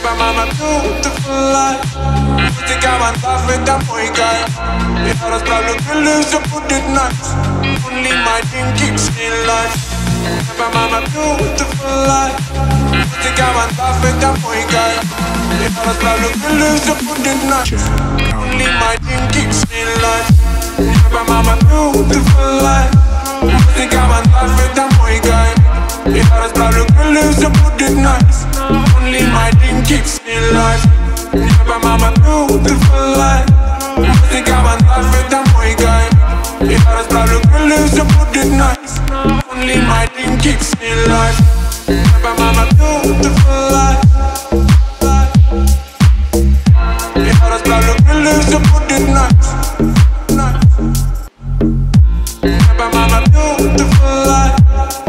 Chyba mam beautiful life. Dotykałam twarzy tam mój guy. Ja rozprawię tyle, że bude nice. Only my dream keeps me alive. Chyba mam beautiful life. Dotykałam twarzy tam mój guy. Ja rozprawię tyle, że bude nice. Only my dream keeps me alive. Chyba mam beautiful life. Dotykałam twarzy tam mój guy. Ja rozprawię tyle, że bude nice. Only my dream keeps me alive. Chyba mam beautiful life. Dotykałam twarzy tam mój guy. Ja rozprawię tyle, że bude nice. Only my dream keeps me alive. Chyba mam beautiful life. Ja rozprawię tyle, że bude nice. Chyba mam beautiful life.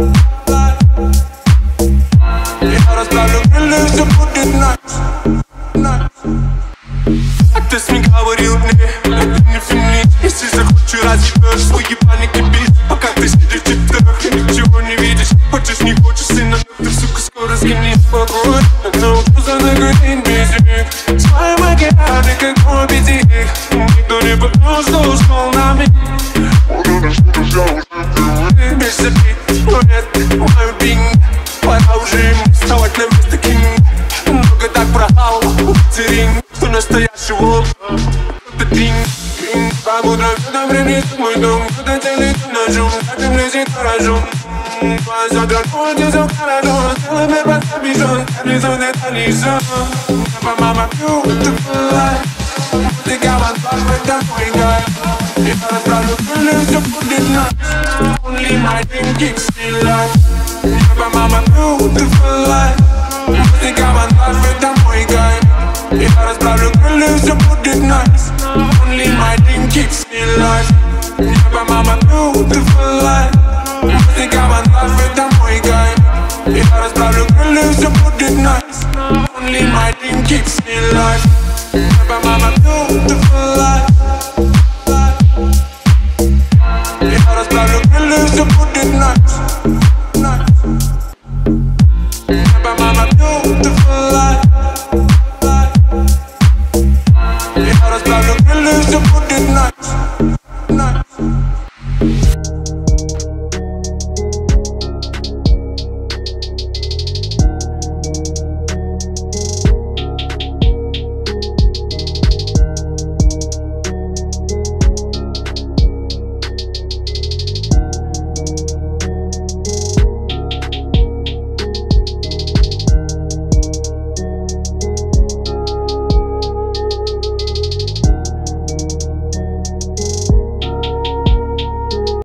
Ja rozprawię tyle, że bude nice. А ты с ним говорил мне, это не финит. Если захочу, разъебешь свой ебаный бит. Пока ты сидишь в тиктоках и ничего не видишь. Хочешь, не хочешь, сына, но ты, сука, скоро сгинешь. Погодь, но за наградин безик. Свои макияжи, как мой битик. Никто не понял, что ушел нами. Без забит, но нет, мою пинг. Пора уже ему вставать на место кинг. Много так брал, теринг. Кто настоящего, кто-то тринг. По утрам кто-то принесет мой дом. Кто-то целит ножом, так и лезет гаражом. Завтра ходит за гаражом. Целыми подстави жен, реализуй детали сон. Chyba mam beautiful life. Dotykałam twarzy tam mój guy. Ja rozprawię tyle, że bude nice. Only my dream keeps me alive. Chyba mam beautiful life. Dotykałam twarzy tam mój guy. Ja rozprawię tyle, że bude nice. Only my dream keeps me alive. Chyba mam beautiful life. Dotykałam twarzy tam mój guy. Ja rozprawię tyle, że bude nice. Only my dream keeps me alive. Chyba mam beautiful life. Ja rozprawię tyle, że bude nice.